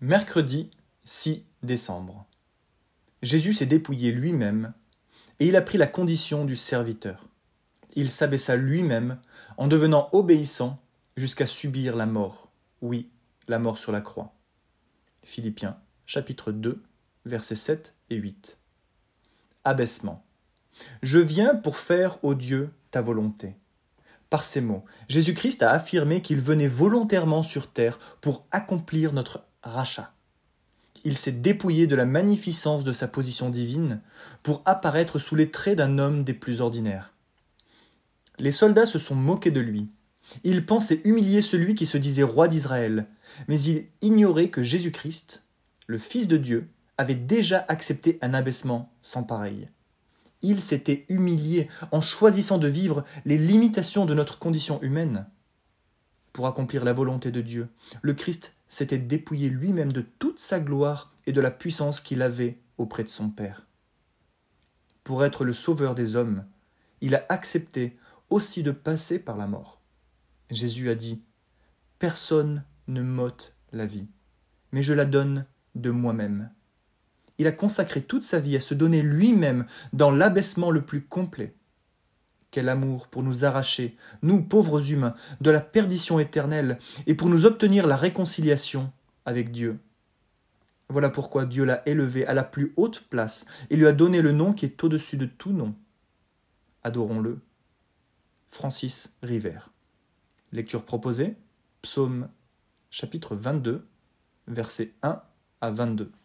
Mercredi 6 décembre. Jésus s'est dépouillé lui-même et il a pris la condition du serviteur. Il s'abaissa lui-même en devenant obéissant jusqu'à subir la mort. Oui, la mort sur la croix. Philippiens, chapitre 2, versets 7 et 8. Abaissement. Je viens pour faire, ô Dieu, ta volonté. Par ces mots, Jésus-Christ a affirmé qu'il venait volontairement sur terre pour accomplir notre rachat. Il s'est dépouillé de la magnificence de sa position divine pour apparaître sous les traits d'un homme des plus ordinaires. Les soldats se sont moqués de lui. Ils pensaient humilier celui qui se disait roi d'Israël, mais ils ignoraient que Jésus-Christ, le Fils de Dieu, avait déjà accepté un abaissement sans pareil. Il s'était humilié en choisissant de vivre les limitations de notre condition humaine. Pour accomplir la volonté de Dieu, le Christ s'était dépouillé lui-même de toute sa gloire et de la puissance qu'il avait auprès de son Père. Pour être le sauveur des hommes, il a accepté aussi de passer par la mort. Jésus a dit « Personne ne m'ôte la vie, mais je la donne de moi-même. » Il a consacré toute sa vie à se donner lui-même dans l'abaissement le plus complet. Quel amour pour nous arracher, nous pauvres humains, de la perdition éternelle et pour nous obtenir la réconciliation avec Dieu. Voilà pourquoi Dieu l'a élevé à la plus haute place et lui a donné le nom qui est au-dessus de tout nom. Adorons-le. Francis Rivert. Lecture proposée, Psaume chapitre 22, versets 1 à 22.